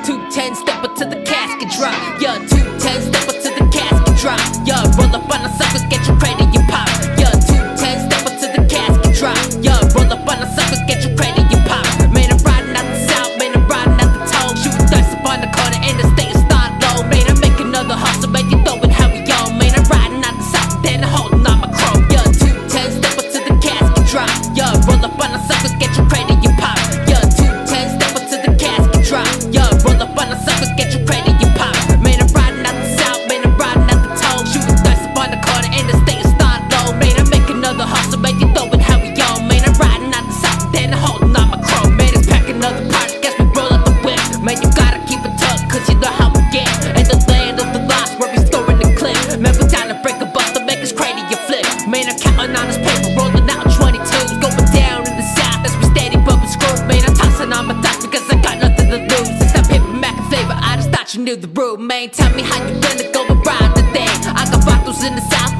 210, step up to the casket drop. Yeah, 210, step up to the casket drop. Yeah, roll up on the suckers, get your credit, you pop. Yeah, 210, step up to the casket drop. Yeah, roll up on the suckers, get your credit, you pop. Man, I'm riding out the south, man, I'm riding out the toe. Shooting dice up on the corner and the state is not low. Man, I make another hustle, man, you throw it how we on. Man, I'm riding out the south, then I'm holding on my chrome. Yeah, 210, step up to the casket drop. Yeah, roll up on the suckers, get your credit, you pop. Yeah, 210, step up to the casket drop. Yeah, roll up on the suckers, get your credit, you pop. Man, I'm riding out the south, man, I'm riding out the toe. Shooting dice up on the corner and the state is not low. Man, I make another hustle, man, you throw it how we on. Man, I'm riding out the south, then I'm holding on my chrome. Man, it's pack another party, guess we roll out the whip. Man, you gotta keep it tough, cause you know how we get. And the land of the lost, where we storing the clip. Man, we down to break a bust to make us crazy, you flip. Man, I'm counting on this paper, rolling out 22s. Going down in the south as we steady bumping screws. Man, I'm tossing on my dots because I got nothing to lose. It's that paper Mac and flavor, I just thought you knew the root. Man, tell me how you gonna go and ride today. I got bottles in the south,